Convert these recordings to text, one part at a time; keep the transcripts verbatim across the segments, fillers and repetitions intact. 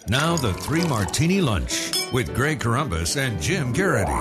Now the Three Martini Lunch with Greg Corombos and Jim Garrity.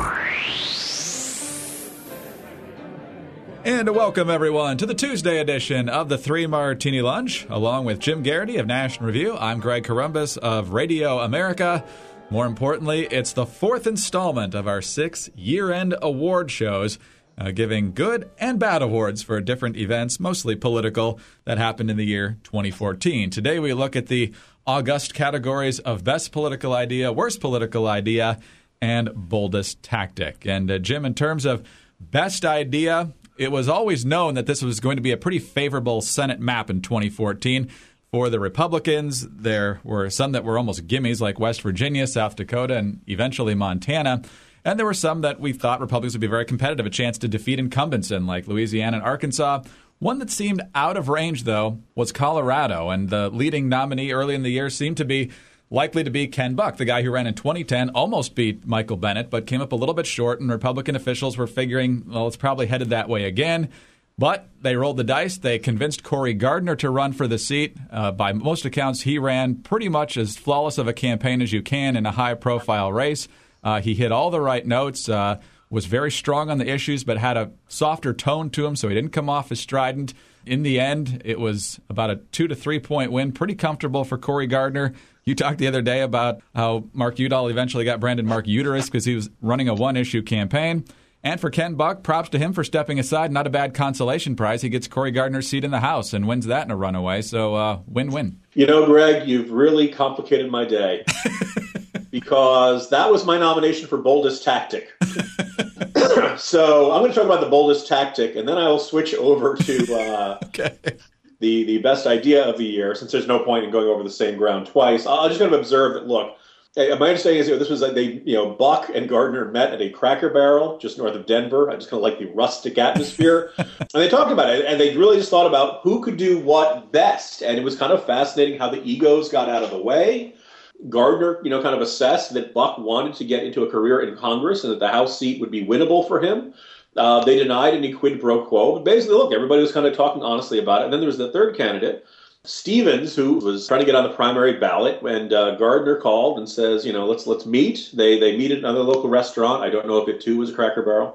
And welcome, everyone, to the Tuesday edition of the Three Martini Lunch. Along with Jim Garrity of National Review, I'm Greg Corombos of Radio America. More importantly, it's the fourth installment of our six year-end award shows, uh, giving good and bad awards for different events, mostly political, that happened in the year twenty fourteen. Today we look at the august categories of Best Political Idea, Worst Political Idea, and Boldest Tactic. And uh, Jim, in terms of Best Idea, it was always known that this was going to be a pretty favorable Senate map in twenty fourteen. For the Republicans, there were some that were almost gimmies, like West Virginia, South Dakota, and eventually Montana. And there were some that we thought Republicans would be very competitive, a chance to defeat incumbents in, like Louisiana and Arkansas. One that seemed out of range, though, was Colorado. And the leading nominee early in the year seemed to be likely to be Ken Buck, the guy who ran in twenty ten, almost beat Michael Bennet, but came up a little bit short, and Republican officials were figuring, well, it's probably headed that way again. But they rolled the dice. They convinced Cory Gardner to run for the seat. Uh, by most accounts, he ran pretty much as flawless of a campaign as you can in a high-profile race. Uh, he hit all the right notes, uh, was very strong on the issues, but had a softer tone to him, so he didn't come off as strident. In the end, it was about a two to three point win, pretty comfortable for Cory Gardner. You talked the other day about how Mark Udall eventually got branded Mark Uterus because he was running a one-issue campaign. And for Ken Buck, props to him for stepping aside. Not a bad consolation prize. He gets Cory Gardner's seat in the House and wins that in a runaway. So uh, win-win. You know, Greg, you've really complicated my day because that was my nomination for Boldest Tactic. So I'm going to talk about the Boldest Tactic, and then I will switch over to uh, okay. the, the Best Idea of the Year, since there's no point in going over the same ground twice. I'll just kind of observe that, look, my understanding is you know, this was like they, you know, Buck and Gardner met at a Cracker Barrel just north of Denver. I just kind of like the rustic atmosphere. And they talked about it, and they really just thought about who could do what best. And it was kind of fascinating how the egos got out of the way. Gardner, you know, kind of assessed that Buck wanted to get into a career in Congress and that the House seat would be winnable for him. Uh, they denied any quid pro quo. But basically, look, everybody was kind of talking honestly about it. And then there was the third candidate, Stevens, who was trying to get on the primary ballot, and uh, Gardner called and says, you know, let's let's meet. They they meet at another local restaurant. I don't know if it too was a Cracker Barrel.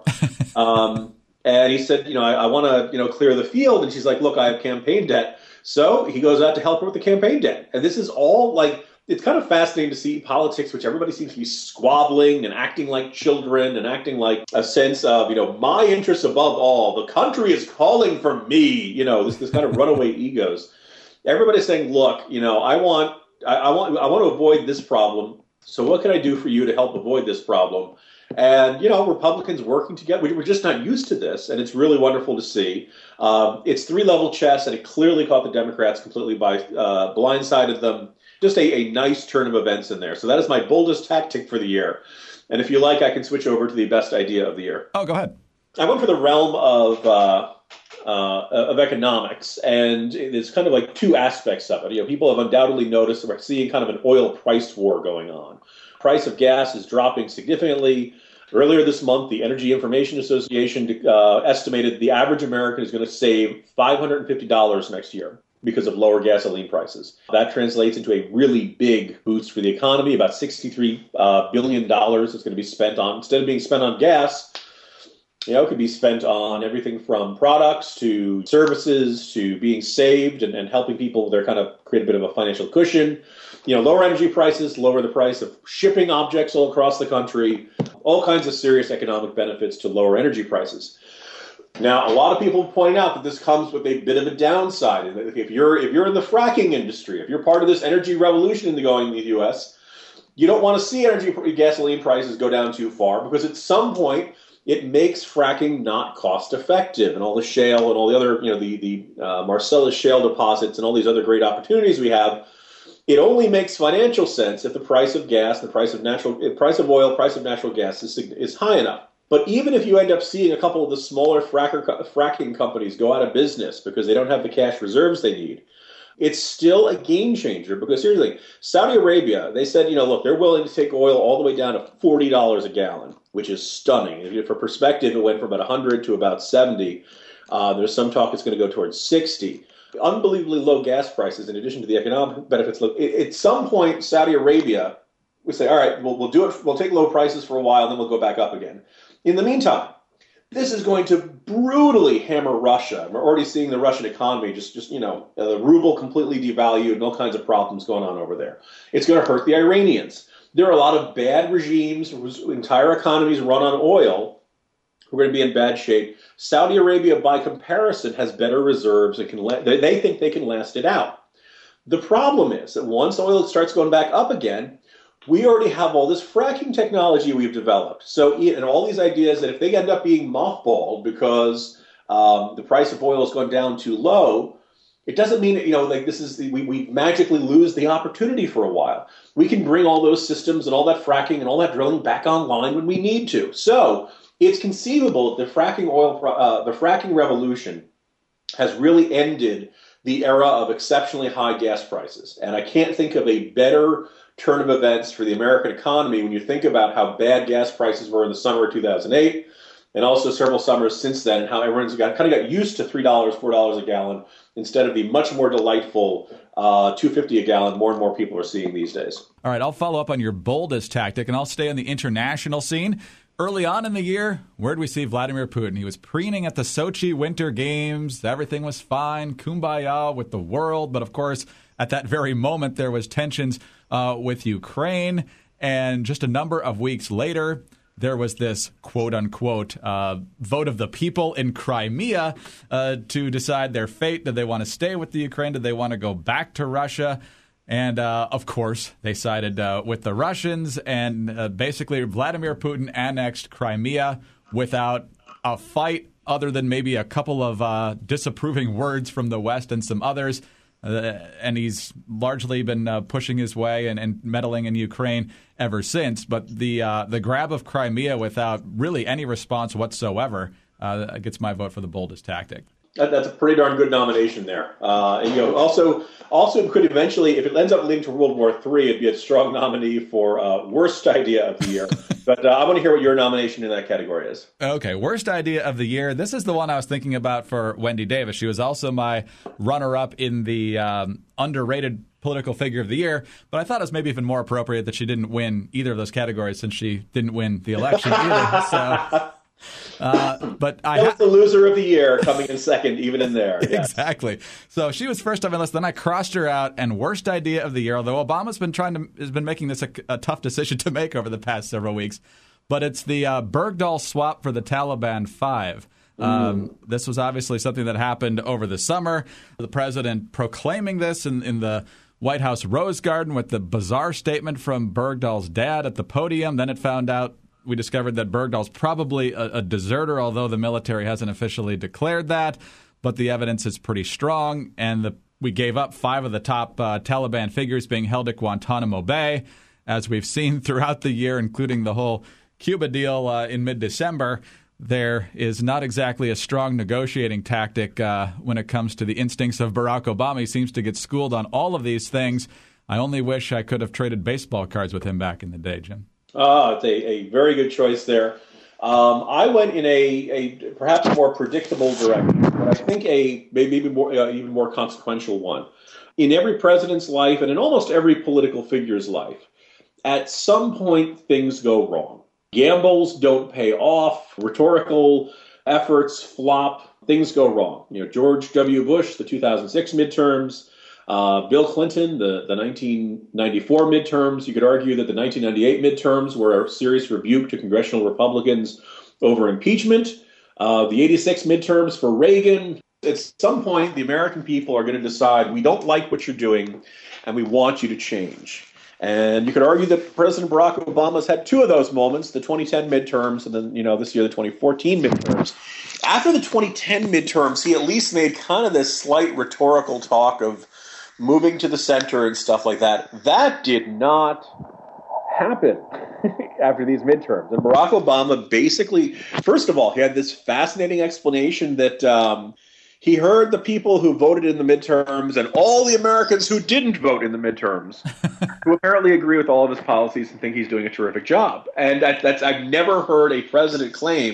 Um, and he said, you know, I, I want to, you know, clear the field. And she's like, look, I have campaign debt. So he goes out to help her with the campaign debt. And this is all like, it's kind of fascinating to see politics, which everybody seems to be squabbling and acting like children and acting like a sense of, you know, my interests above all. The country is calling for me. You know, this this kind of runaway egos. Everybody's saying, look, you know, I want, I, I want, I want to avoid this problem. So what can I do for you to help avoid this problem? And, you know, Republicans working together, we're just not used to this. And it's really wonderful to see. Um, it's three-level chess, and it clearly caught the Democrats completely by, uh, blindsided them. Just a, a nice turn of events in there. So that is my boldest tactic for the year. And if you like, I can switch over to the best idea of the year. Oh, go ahead. I went for the realm of... Uh, Uh, of economics, and there's kind of like two aspects of it. You know, people have undoubtedly noticed that we're seeing kind of an oil price war going on. Price of gas is dropping significantly. Earlier this month, the Energy Information Association uh, estimated the average American is going to save five hundred fifty dollars next year because of lower gasoline prices. That translates into a really big boost for the economy. About sixty-three uh, billion dollars is going to be spent on, instead of being spent on gas, you know, it could be spent on everything from products to services to being saved and, and helping people there kind of create a bit of a financial cushion. You know, lower energy prices, lower the price of shipping objects all across the country, all kinds of serious economic benefits to lower energy prices. Now, a lot of people point out that this comes with a bit of a downside. If you're if you're in the fracking industry, if you're part of this energy revolution in the going in the U S, you don't want to see energy gasoline prices go down too far because at some point it makes fracking not cost effective, and all the shale and all the other, you know, the the uh, Marcellus shale deposits and all these other great opportunities we have. It only makes financial sense if the price of gas, the price of natural, price of oil, price of natural gas is is high enough. But even if you end up seeing a couple of the smaller fracker, fracking companies go out of business because they don't have the cash reserves they need, it's still a game changer. Because here's the thing, Saudi Arabia, they said, you know, look, they're willing to take oil all the way down to forty dollars a gallon, which is stunning. For perspective, it went from about one hundred to about seventy. Uh, there's some talk it's going to go towards sixty. unbelievably low gas prices in addition to the economic benefits. Look, at some point, Saudi Arabia would say, all right, we'll, we'll do it. We'll take low prices for a while, then we'll go back up again. In the meantime, this is going to brutally hammer Russia. We're already seeing the Russian economy just, just you know, the ruble completely devalued and all kinds of problems going on over there. It's going to hurt the Iranians. There are a lot of bad regimes whose entire economies run on oil who are going to be in bad shape. Saudi Arabia, by comparison, has better reserves and can la- they think they can last it out. The problem is that once oil starts going back up again, we already have all this fracking technology we've developed. So, and all these ideas that if they end up being mothballed because um, the price of oil has gone down too low, it doesn't mean that, you know, like this is the, we, we magically lose the opportunity for a while. We can bring all those systems and all that fracking and all that drilling back online when we need to. So it's conceivable that the fracking oil, uh, the fracking revolution has really ended the era of exceptionally high gas prices. And I can't think of a better turn of events for the American economy when you think about how bad gas prices were in the summer of two thousand eight and also several summers since then, and how everyone's got kind of got used to three dollars, four dollars a gallon instead of the much more delightful uh, two fifty a gallon more and more people are seeing these days. All right, I'll follow up on your boldest tactic, and I'll stay on the international scene. Early on in the year, where did we see Vladimir Putin? He was preening at the Sochi Winter Games. Everything was fine, kumbaya with the world. But, of course, at that very moment, there was tensions uh, with Ukraine. And just a number of weeks later, there was this quote-unquote uh, vote of the people in Crimea uh, to decide their fate. Did they want to stay with the Ukraine? Did they want to go back to Russia? And, uh, of course, they sided uh, with the Russians, and uh, basically Vladimir Putin annexed Crimea without a fight other than maybe a couple of uh, disapproving words from the West and some others. Uh, and he's largely been uh, pushing his way and, and meddling in Ukraine ever since. But the uh, the grab of Crimea without really any response whatsoever uh, gets my vote for the boldest tactic. That, that's a pretty darn good nomination there. Uh, and, you know, also, also could eventually, if it ends up leading to World War Three, it'd be a strong nominee for uh, worst idea of the year. But uh, I want to hear what your nomination in that category is. Okay, worst idea of the year. This is the one I was thinking about for Wendy Davis. She was also my runner-up in the um, underrated political figure of the year. But I thought it was maybe even more appropriate that she didn't win either of those categories since she didn't win the election either. So... Uh, but I that was ha- the loser of the year coming in second, even in there. Yes. Exactly. So she was first on my list. Then I crossed her out. And worst idea of the year, although Obama's been trying to has been making this a, a tough decision to make over the past several weeks, but it's the uh, Bergdahl swap for the Taliban Five. Um, this was obviously something that happened over the summer. The president proclaiming this in, in the White House Rose Garden with the bizarre statement from Bergdahl's dad at the podium. Then it found out. We discovered that Bergdahl's probably a, a deserter, although the military hasn't officially declared that. But the evidence is pretty strong, and the, we gave up five of the top uh, Taliban figures being held at Guantanamo Bay, as we've seen throughout the year, including the whole Cuba deal uh, in mid-December. There is not exactly a strong negotiating tactic uh, when it comes to the instincts of Barack Obama. He seems to get schooled on all of these things. I only wish I could have traded baseball cards with him back in the day, Jim. Ah, it's a, a very good choice there. Um, I went in a, a perhaps more predictable direction, but I think a maybe even more, uh, even more consequential one. In every president's life and in almost every political figure's life, at some point things go wrong. Gambles don't pay off. Rhetorical efforts flop. Things go wrong. You know, George W. Bush, the two thousand six midterms. Uh, Bill Clinton, the, the nineteen ninety-four midterms. You could argue that the nineteen ninety-eight midterms were a serious rebuke to congressional Republicans over impeachment. Uh, the eighty-six midterms for Reagan. At some point, the American people are going to decide, we don't like what you're doing, and we want you to change. And you could argue that President Barack Obama's had two of those moments, the twenty ten midterms, and then, you know, this year, the twenty fourteen midterms. After the twenty ten midterms, he at least made kind of this slight rhetorical talk of moving to the center and stuff like that. That did not happen after these midterms. And Barack Obama basically, first of all, he had this fascinating explanation that um, he heard the people who voted in the midterms and all the Americans who didn't vote in the midterms, who apparently agree with all of his policies and think he's doing a terrific job. And that, that's I've never heard a president claim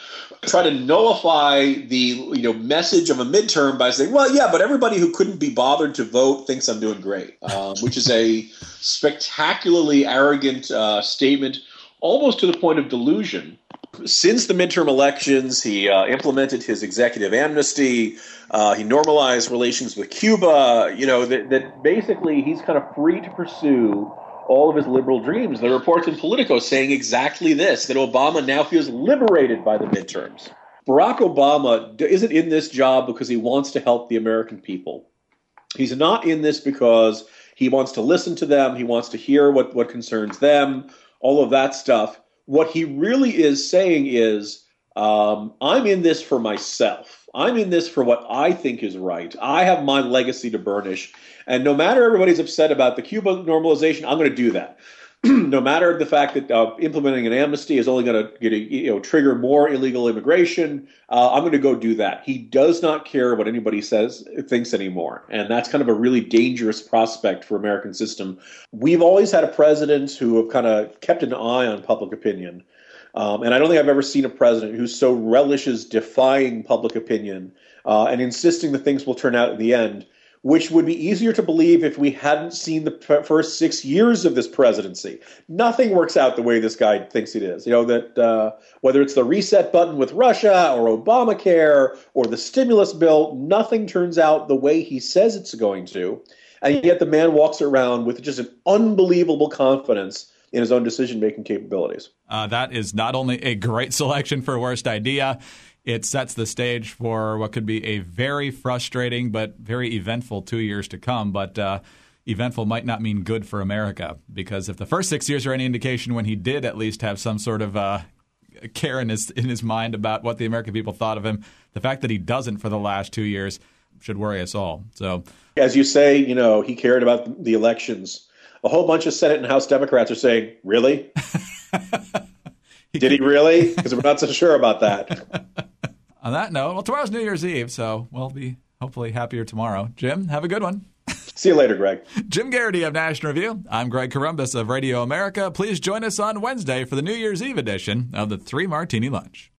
try to nullify the you know message of a midterm by saying, well, yeah, but everybody who couldn't be bothered to vote thinks I'm doing great, um, which is a spectacularly arrogant uh, statement, almost to the point of delusion. Since the midterm elections, he uh, implemented his executive amnesty. Uh, he normalized relations with Cuba. You know, that, that basically he's kind of free to pursue all of his liberal dreams. There are reports in Politico saying exactly this, that Obama now feels liberated by the midterms. Barack Obama isn't in this job because he wants to help the American people. He's not in this because he wants to listen to them. He wants to hear what, what concerns them, all of that stuff. What he really is saying is, um, I'm in this for myself. I'm in this for what I think is right. I have my legacy to burnish. And no matter everybody's upset about the Cuba normalization, I'm going to do that. No matter the fact that uh, implementing an amnesty is only going to you know, trigger more illegal immigration, uh, I'm going to go do that. He does not care what anybody says, thinks anymore. And that's kind of a really dangerous prospect for American system. We've always had a president who have kind of kept an eye on public opinion. Um, and I don't think I've ever seen a president who so relishes defying public opinion uh, and insisting that things will turn out in the end, which would be easier to believe if we hadn't seen the p- first six years of this presidency. Nothing works out the way this guy thinks it is. You know, that uh, whether it's the reset button with Russia or Obamacare or the stimulus bill, nothing turns out the way he says it's going to. And yet the man walks around with just an unbelievable confidence in his own decision-making capabilities. Uh, that is not only a great selection for worst idea, it sets the stage for what could be a very frustrating but very eventful two years to come. But uh, eventful might not mean good for America, because if the first six years are any indication, when he did at least have some sort of uh, care in his, in his mind about what the American people thought of him, the fact that he doesn't for the last two years should worry us all. So, as you say, you know, he cared about the elections. A whole bunch of Senate and House Democrats are saying, really? Did he really? Because we're not so sure about that. On that note, well, tomorrow's New Year's Eve, so we'll be hopefully happier tomorrow. Jim, have a good one. See you later, Greg. Jim Garrity of National Review. I'm Greg Corombos of Radio America. Please join us on Wednesday for the New Year's Eve edition of the Three Martini Lunch.